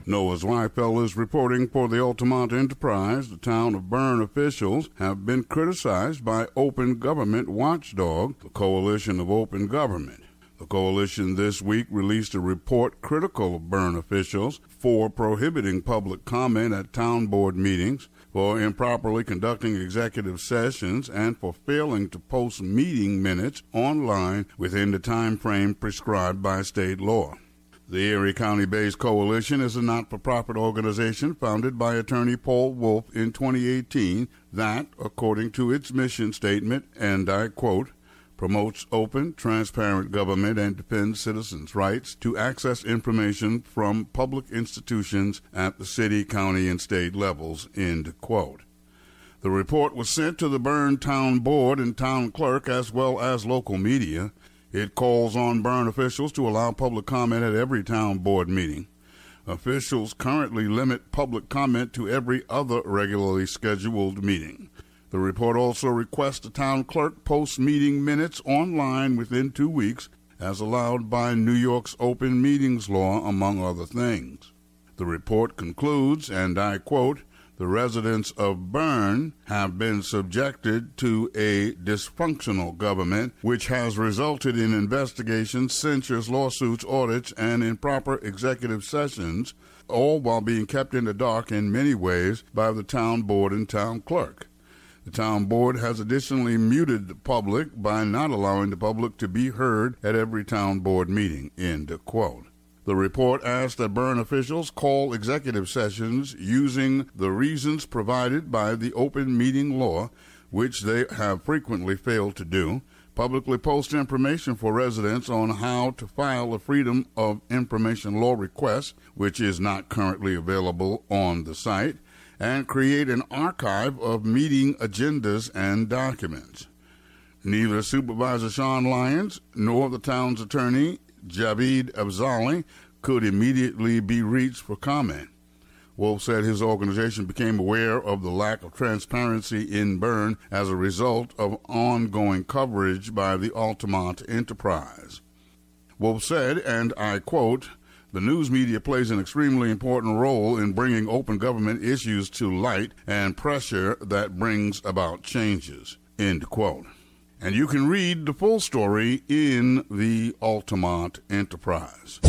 Noah Zweifel is reporting for the Altamont Enterprise. The town of Bern officials have been criticized by Open Government Watchdog, the Coalition of Open Government. The coalition this week released a report critical of Bern officials for prohibiting public comment at town board meetings, for improperly conducting executive sessions, and for failing to post meeting minutes online within the time frame prescribed by state law. The Erie County-based coalition is a not-for-profit organization founded by attorney Paul Wolf in 2018 that, according to its mission statement, and I quote, promotes open, transparent government and defends citizens' rights to access information from public institutions at the city, county, and state levels, end quote. The report was sent to the Bern Town Board and Town Clerk as well as local media. It calls on Bern officials to allow public comment at every town board meeting. Officials currently limit public comment to every other regularly scheduled meeting. The report also requests the town clerk post meeting minutes online within 2 weeks, as allowed by New York's open meetings law, among other things. The report concludes, and I quote, the residents of Bern have been subjected to a dysfunctional government which has resulted in investigations, censures, lawsuits, audits, and improper executive sessions, all while being kept in the dark in many ways by the town board and town clerk. The town board has additionally muted the public by not allowing the public to be heard at every town board meeting, end quote. The report asked that Bern officials call executive sessions using the reasons provided by the open meeting law, which they have frequently failed to do, publicly post information for residents on how to file a Freedom of Information Law request, which is not currently available on the site, and create an archive of meeting agendas and documents. Neither Supervisor Sean Lyons nor the town's attorney, Javid Afzali, could immediately be reached for comment. Wolf said his organization became aware of the lack of transparency in Bern as a result of ongoing coverage by the Altamont Enterprise. Wolf said, and I quote, the news media plays an extremely important role in bringing open government issues to light and pressure that brings about changes, end quote. And you can read the full story in the Altamont Enterprise.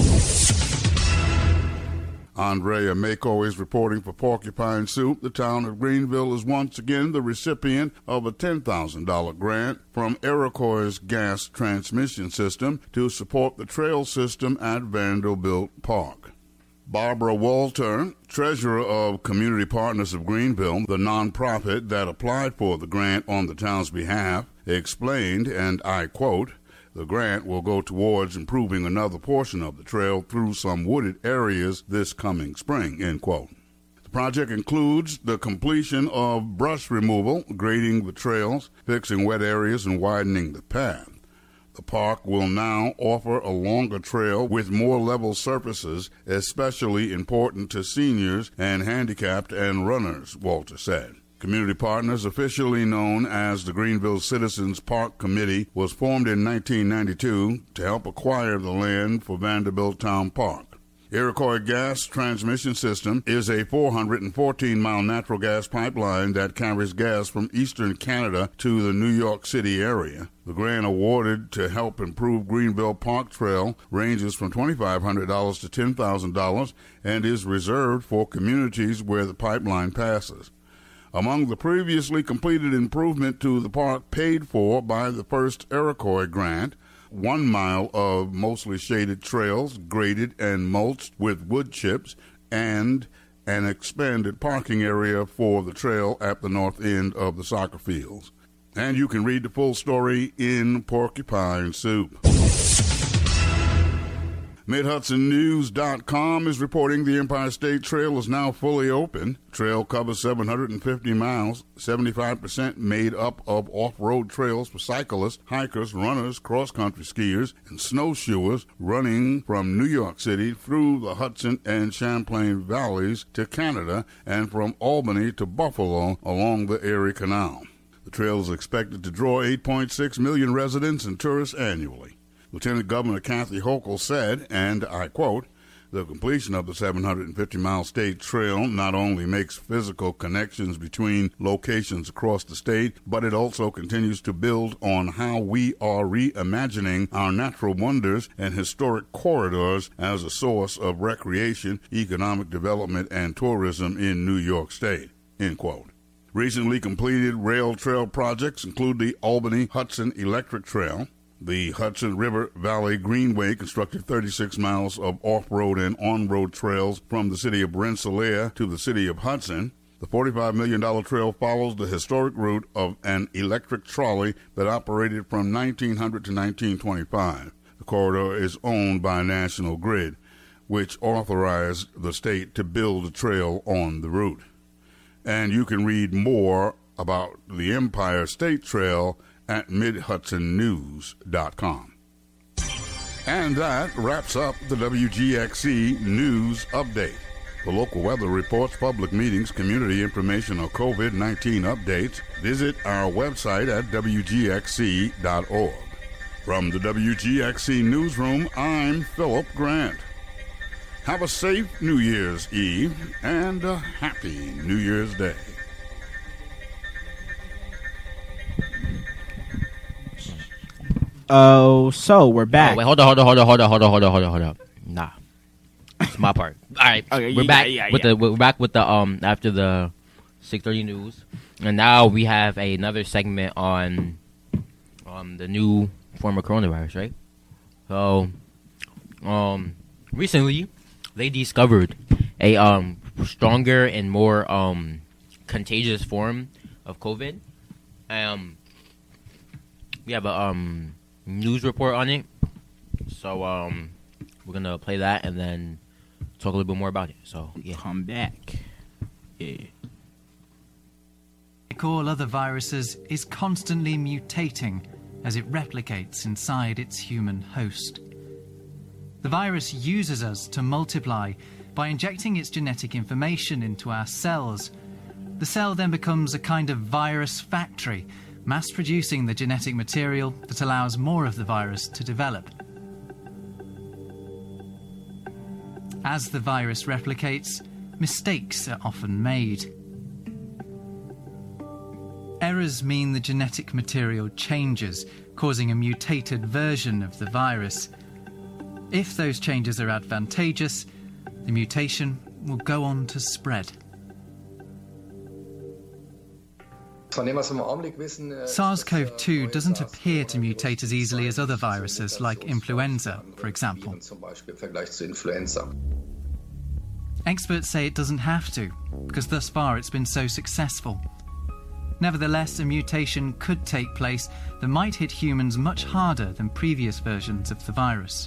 Andrea Mako is reporting for Porcupine Soup. The town of Greenville is once again the recipient of a $10,000 grant from Iroquois Gas Transmission System to support the trail system at Vanderbilt Park. Barbara Walter, treasurer of Community Partners of Greenville, the nonprofit that applied for the grant on the town's behalf, explained, and I quote, the grant will go towards improving another portion of the trail through some wooded areas this coming spring, end quote. The project includes the completion of brush removal, grading the trails, fixing wet areas, and widening the path. The park will now offer a longer trail with more level surfaces, especially important to seniors and handicapped and runners, Walter said. Community Partners, officially known as the Greenville Citizens Park Committee, was formed in 1992 to help acquire the land for Vanderbilt Town Park. Iroquois Gas Transmission System is a 414-mile natural gas pipeline that carries gas from eastern Canada to the New York City area. The grant awarded to help improve Greenville Park Trail ranges from $2,500 to $10,000 and is reserved for communities where the pipeline passes. Among the previously completed improvement to the park paid for by the first Iroquois grant, 1 mile of mostly shaded trails graded and mulched with wood chips, and an expanded parking area for the trail at the north end of the soccer fields. And you can read the full story in Porcupine Soup. MidHudsonNews.com is reporting the Empire State Trail is now fully open. Trail covers 750 miles, 75% made up of off-road trails for cyclists, hikers, runners, cross-country skiers, and snowshoers running from New York City through the Hudson and Champlain valleys to Canada and from Albany to Buffalo along the Erie Canal. The trail is expected to draw 8.6 million residents and tourists annually. Lieutenant Governor Kathy Hochul said, and I quote, The completion of the 750-mile state trail not only makes physical connections between locations across the state, but it also continues to build on how we are reimagining our natural wonders and historic corridors as a source of recreation, economic development, and tourism in New York State, end quote. Recently completed rail trail projects include the Albany-Hudson Electric Trail. The Hudson River Valley Greenway constructed 36 miles of off-road and on-road trails from the city of Rensselaer to the city of Hudson. The $45 million trail follows the historic route of an electric trolley that operated from 1900 to 1925. The corridor is owned by National Grid, which authorized the state to build a trail on the route. And you can read more about the Empire State Trail at MidHudsonNews.com. And that wraps up the WGXC News Update. For local weather reports, public meetings, community information, or COVID-19 updates, visit our website at WGXC.org. From the WGXC Newsroom, I'm Philip Grant. Have a safe New Year's Eve and a happy New Year's Day. Oh, so we're back. Oh, wait, hold on. Nah, it's my part. All right, okay, we're back we're back with the after the 6:30 news, and now we have another segment on the new form of coronavirus, right? So, recently they discovered a stronger and more contagious form of COVID. We have a news report on it, so we're gonna play that and then talk a little bit more about it. So yeah, come back. Yeah. Like all other viruses, is constantly mutating as it replicates inside its human host. The virus uses us to multiply by injecting its genetic information into our cells. The cell then becomes a kind of virus factory, mass-producing the genetic material that allows more of the virus to develop. As the virus replicates, mistakes are often made. Errors mean the genetic material changes, causing a mutated version of the virus. If those changes are advantageous, the mutation will go on to spread. SARS-CoV-2 doesn't appear to mutate as easily as other viruses like influenza, for example. Experts say it doesn't have to, because thus far it's been so successful. Nevertheless, a mutation could take place that might hit humans much harder than previous versions of the virus.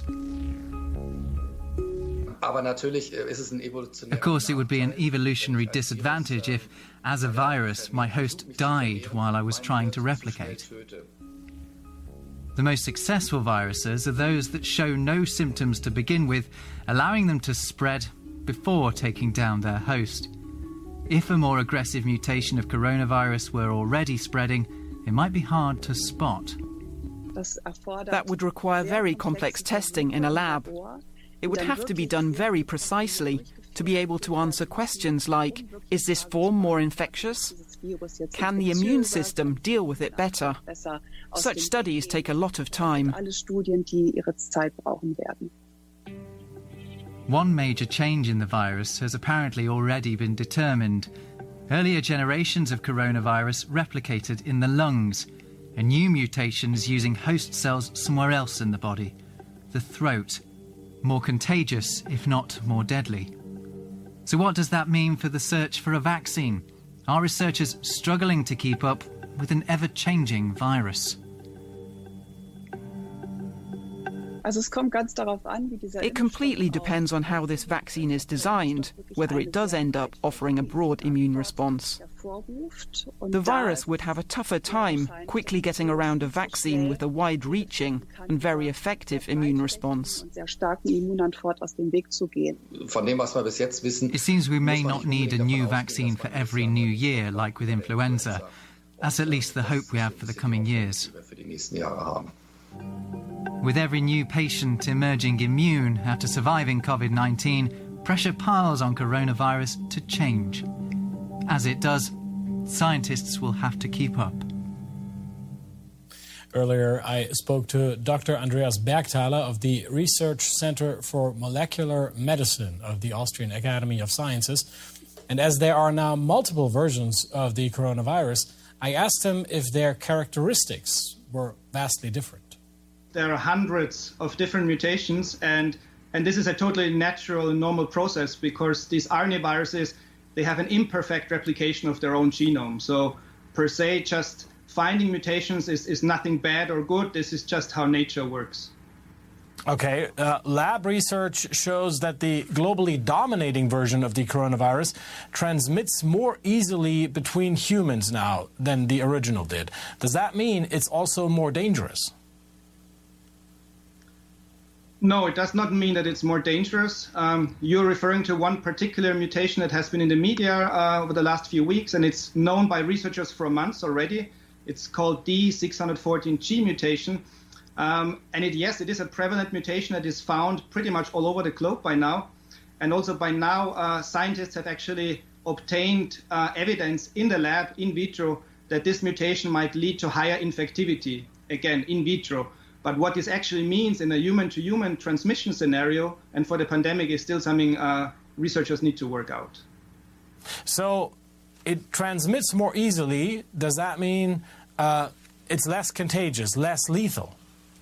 Of course, it would be an evolutionary disadvantage if, as a virus, my host died while I was trying to replicate. The most successful viruses are those that show no symptoms to begin with, allowing them to spread before taking down their host. If a more aggressive mutation of coronavirus were already spreading, it might be hard to spot. That would require very complex testing in a lab. It would have to be done very precisely to be able to answer questions like, is this form more infectious? Can the immune system deal with it better? Such studies take a lot of time. One major change in the virus has apparently already been determined. Earlier generations of coronavirus replicated in the lungs. A new mutation is using host cells somewhere else in the body, the throat. More contagious, if not more deadly. So what does that mean for the search for a vaccine? Are researchers struggling to keep up with an ever-changing virus? It completely depends on how this vaccine is designed, whether it does end up offering a broad immune response. The virus would have a tougher time quickly getting around a vaccine with a wide-reaching and very effective immune response. It seems we may not need a new vaccine for every new year, like with influenza. That's at least the hope we have for the coming years. With every new patient emerging immune after surviving COVID-19, pressure piles on coronavirus to change. As it does, scientists will have to keep up. Earlier, I spoke to Dr. Andreas Bergthaler of the Research Center for Molecular Medicine of the Austrian Academy of Sciences. And as there are now multiple versions of the coronavirus, I asked him if their characteristics were vastly different. There are hundreds of different mutations, and this is a totally natural and normal process because these RNA viruses, they have an imperfect replication of their own genome. So per se, just finding mutations is nothing bad or good. This is just how nature works. Okay, lab research shows that the globally dominating version of the coronavirus transmits more easily between humans now than the original did. Does that mean it's also more dangerous? No, it does not mean that it's more dangerous. You're referring to one particular mutation that has been in the media over the last few weeks, and it's known by researchers for months already. It's called D614G mutation. And yes, it is a prevalent mutation that is found pretty much all over the globe by now. And also by now, scientists have actually obtained evidence in the lab, in vitro, that this mutation might lead to higher infectivity, again, in vitro. But what this actually means in a human-to-human transmission scenario and for the pandemic is still something researchers need to work out. So it transmits more easily. Does that mean it's less contagious, less lethal?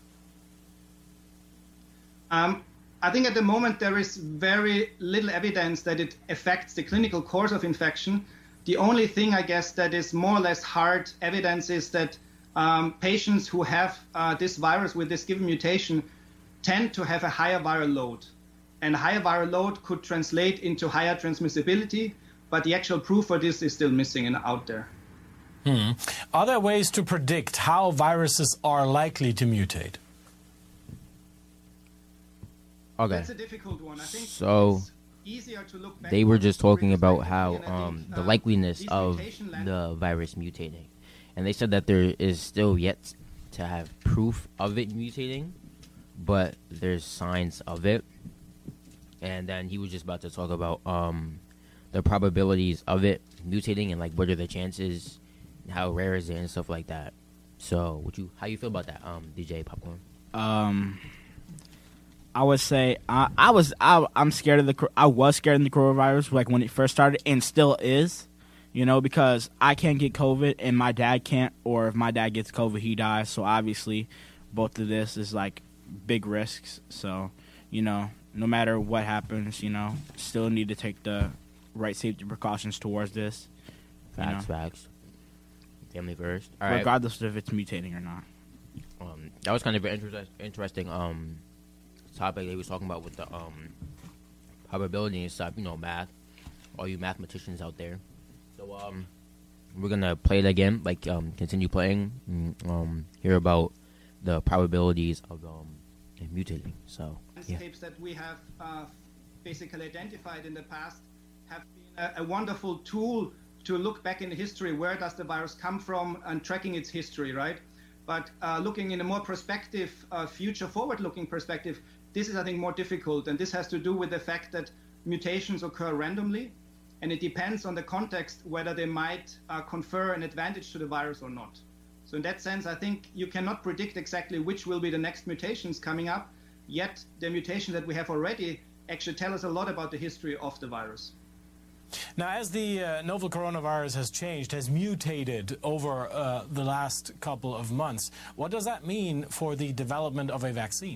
I think at the moment there is very little evidence that it affects the clinical course of infection. The only thing, I guess, that is more or less hard evidence is that patients who have this virus with this given mutation tend to have a higher viral load. And higher viral load could translate into higher transmissibility, but the actual proof for this is still missing and out there. Are there ways to predict how viruses are likely to mutate? Okay. That's a difficult one. I think so it's easier to look back. They were just talking about how the likeliness of the virus mutating. And they said that there is still yet to have proof of it mutating, but there's signs of it. And then he was just about to talk about the probabilities of it mutating and like what are the chances, how rare is it, and stuff like that. So, how you feel about that, DJ Popcorn? I would say I'm scared of I was scared of the coronavirus like when it first started and still is, you know, because I can't get COVID and my dad can't, or if my dad gets COVID, he dies. So obviously, both of this is like big risks. So, you know, no matter what happens, you know, still need to take the right safety precautions towards this. Facts. Family first. All right. Regardless of if it's mutating or not. That was kind of an interesting topic they was talking about with the probability and stuff, you know, math, all you mathematicians out there. So we're gonna play it again, like continue playing, and, hear about the probabilities of mutating. So landscapes that we have basically identified in the past have been a wonderful tool to look back in history. Where does the virus come from, and tracking its history, right? But looking in a more prospective, future forward-looking perspective, this is, I think, more difficult. And this has to do with the fact that mutations occur randomly. And it depends on the context whether they might confer an advantage to the virus or not. So in that sense, I think you cannot predict exactly which will be the next mutations coming up. Yet the mutations that we have already actually tell us a lot about the history of the virus. Now, as the novel coronavirus has changed, has mutated over the last couple of months, what does that mean for the development of a vaccine?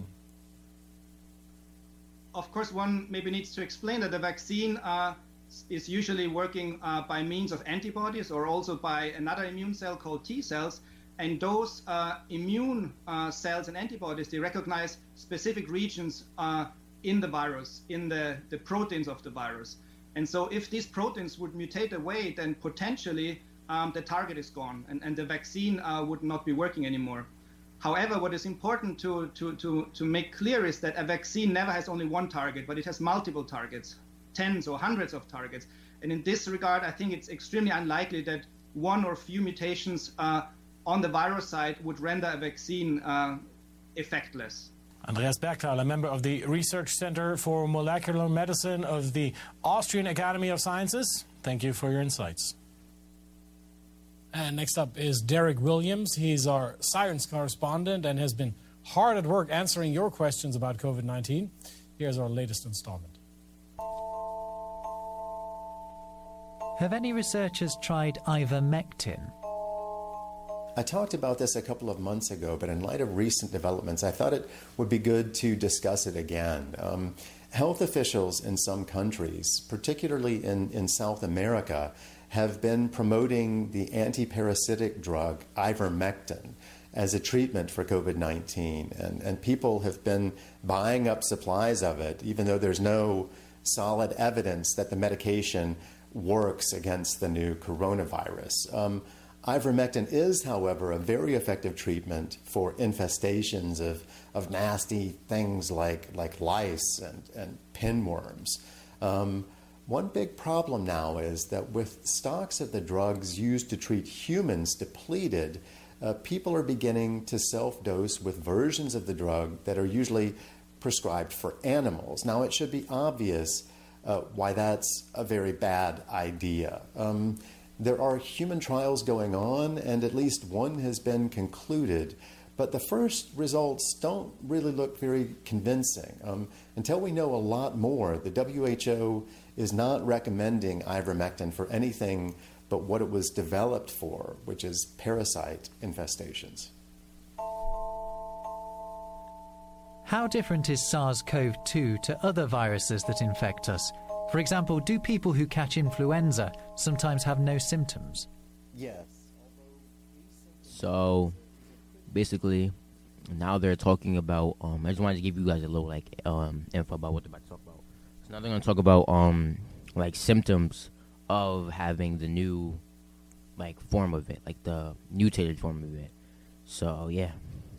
Of course, one maybe needs to explain that the vaccine is usually working by means of antibodies or also by another immune cell called T cells. And those immune cells and antibodies, they recognize specific regions in the virus, in the proteins of the virus. And so if these proteins would mutate away, then potentially the target is gone and the vaccine would not be working anymore. However, what is important to make clear is that a vaccine never has only one target, but it has multiple targets, tens or hundreds of targets. And in this regard, I think it's extremely unlikely that one or few mutations on the virus side would render a vaccine effectless. Andreas Bergthaler, a member of the Research Center for Molecular Medicine of the Austrian Academy of Sciences. Thank you for your insights. And next up is Derek Williams. He's our science correspondent and has been hard at work answering your questions about COVID-19. Here's our latest installment. Have any researchers tried ivermectin? I talked about this a couple of months ago, but in light of recent developments, I thought it would be good to discuss it again. Health officials in some countries, particularly in South America, have been promoting the antiparasitic drug ivermectin as a treatment for COVID-19. And people have been buying up supplies of it, even though there's no solid evidence that the medication works against the new coronavirus. Ivermectin is, however, a very effective treatment for infestations of nasty things like lice and pinworms. One big problem now is that with stocks of the drugs used to treat humans depleted, people are beginning to self-dose with versions of the drug that are usually prescribed for animals. Now, it should be obvious why that's a very bad idea. There are human trials going on, and at least one has been concluded, but the first results don't really look very convincing. Until we know a lot more, the WHO is not recommending ivermectin for anything but what it was developed for, which is parasite infestations. How different is SARS-CoV-2 to other viruses that infect us? For example, do people who catch influenza sometimes have no symptoms? Yes. So, basically, now they're talking about, I just wanted to give you guys a little, info about what they're about to talk about. So now they're going to talk about, symptoms of having the new, form of it, the mutated form of it. So, yeah.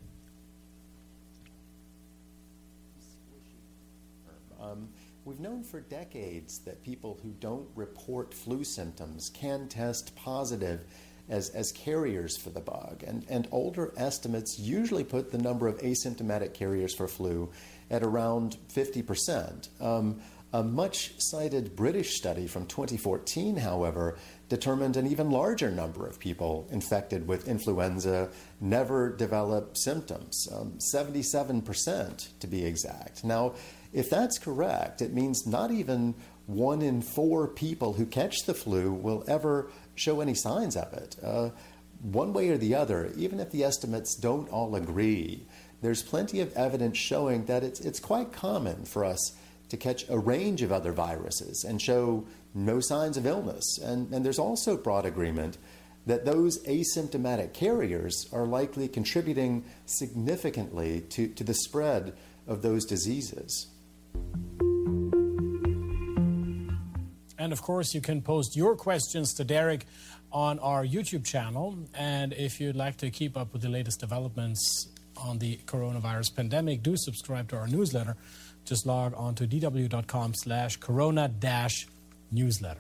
We've known for decades that people who don't report flu symptoms can test positive as carriers for the bug. And older estimates usually put the number of asymptomatic carriers for flu at around 50%. A much-cited British study from 2014, however, determined an even larger number of people infected with influenza never developed symptoms, 77% to be exact. Now, if that's correct, it means not even 1 in 4 people who catch the flu will ever show any signs of it. One way or the other, even if the estimates don't all agree, there's plenty of evidence showing that it's quite common for us to catch a range of other viruses and show no signs of illness. And there's also broad agreement that those asymptomatic carriers are likely contributing significantly to the spread of those diseases. And of course, you can post your questions to Derek on our YouTube channel. And if you'd like to keep up with the latest developments on the coronavirus pandemic, do subscribe to our newsletter. Just log on to dw.com/corona-newsletter.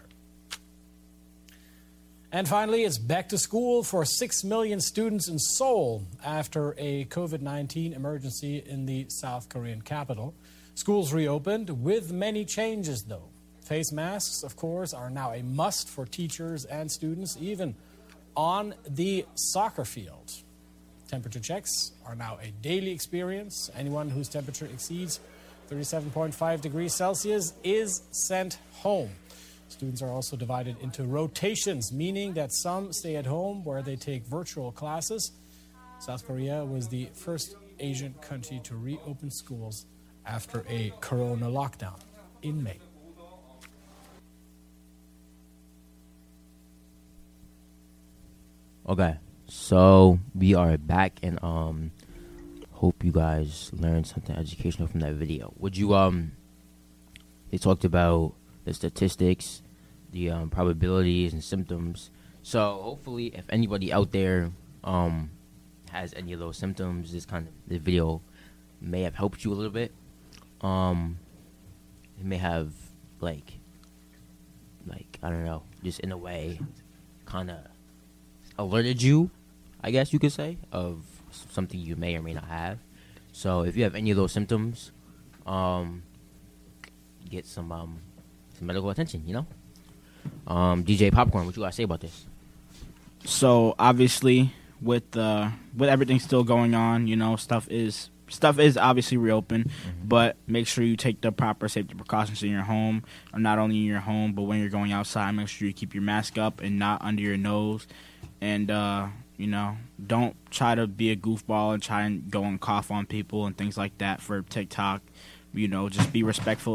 And finally, it's back to school for 6 million students in Seoul after a COVID-19 emergency in the South Korean capital. Schools reopened with many changes, though. Face masks, of course, are now a must for teachers and students, even on the soccer field. Temperature checks are now a daily experience. Anyone whose temperature exceeds 37.5 degrees Celsius is sent home. Students are also divided into rotations, meaning that some stay at home where they take virtual classes. South Korea was the first Asian country to reopen schools after a corona lockdown in May. Okay, so we are back, and hope you guys learned something educational from that video. Would you they talked about the statistics, the probabilities and symptoms. So hopefully, if anybody out there has any of those symptoms, this video may have helped you a little bit. It may have like I don't know, just in a way, kind of alerted you, I guess you could say, of something you may or may not have. So if you have any of those symptoms, get some medical attention, you know? DJ Popcorn, what you got to say about this? So obviously, with everything still going on, you know, stuff is obviously reopened, but make sure you take the proper safety precautions in your home, or not only in your home, but when you're going outside, make sure you keep your mask up and not under your nose, and you know, don't try to be a goofball and try and go and cough on people and things like that for TikTok. You know, just be respectful